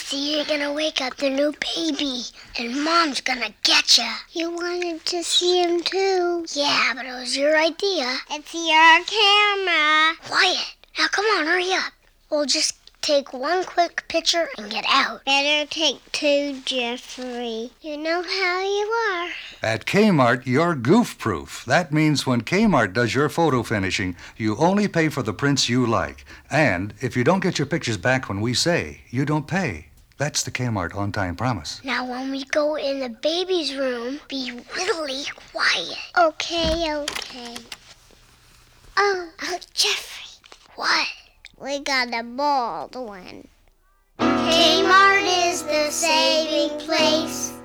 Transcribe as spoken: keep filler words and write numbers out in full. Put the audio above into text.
Jesse, you're gonna wake up the new baby, and Mom's gonna get ya. You wanted to see him too. Yeah, but it was your idea. It's your camera. Quiet. Now come on, hurry up. We'll just take one quick picture and get out. Better take two, Jeffrey. You know how you are. At Kmart, you're goof-proof. That means when Kmart does your photo finishing, you only pay for the prints you like. And if you don't get your pictures back when we say, you don't pay. That's the Kmart on-time promise. Now when we go in the baby's room, be really quiet. Okay, okay. Oh, oh, Jeffrey. What? We got a bald one. Kmart is the saving place.